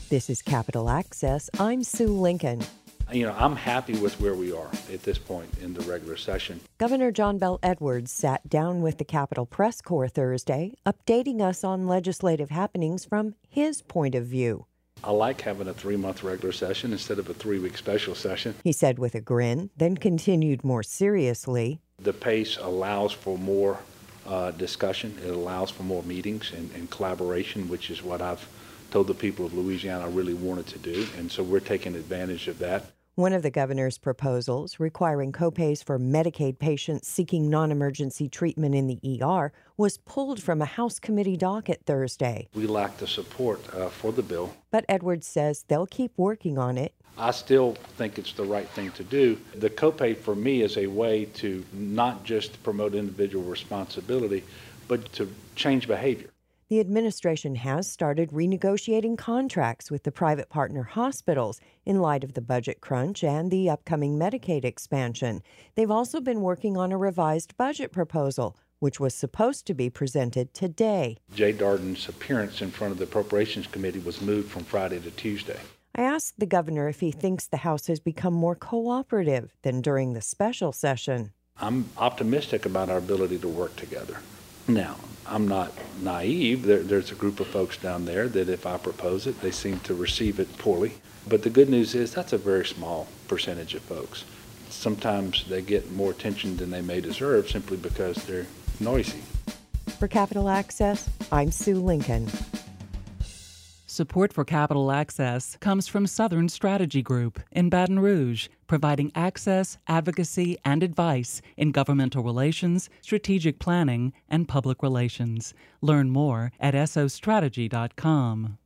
This is Capital Access. I'm Sue Lincoln. I'm happy with where we are at this point in the regular session. Governor John Bel Edwards sat down with the Capitol Press Corps Thursday, updating us on legislative happenings from his point of view. I like having a 3-month regular session instead of a 3-week special session. He said with a grin, then continued more seriously. The pace allows for more discussion. It allows for more meetings and collaboration, which is what I've told the people of Louisiana I really wanted to do, and so we're taking advantage of that. One of the governor's proposals, requiring copays for Medicaid patients seeking non-emergency treatment in the ER, was pulled from a House committee docket Thursday. We lack the support for the bill. But Edwards says they'll keep working on it. I still think it's the right thing to do. The copay for me is a way to not just promote individual responsibility, but to change behavior. The administration has started renegotiating contracts with the private partner hospitals in light of the budget crunch and the upcoming Medicaid expansion. They've also been working on a revised budget proposal, which was supposed to be presented today. Jay Darden's appearance in front of the Appropriations Committee was moved from Friday to Tuesday. I asked the governor if he thinks the House has become more cooperative than during the special session. I'm optimistic about our ability to work together. Now, I'm not naive. There's a group of folks down there that if I propose it, they seem to receive it poorly. But the good news is that's a very small percentage of folks. Sometimes they get more attention than they may deserve simply because they're noisy. For Capital Access, I'm Sue Lincoln. Support for Capital Access comes from Southern Strategy Group in Baton Rouge, providing access, advocacy, and advice in governmental relations, strategic planning, and public relations. Learn more at sostrategy.com.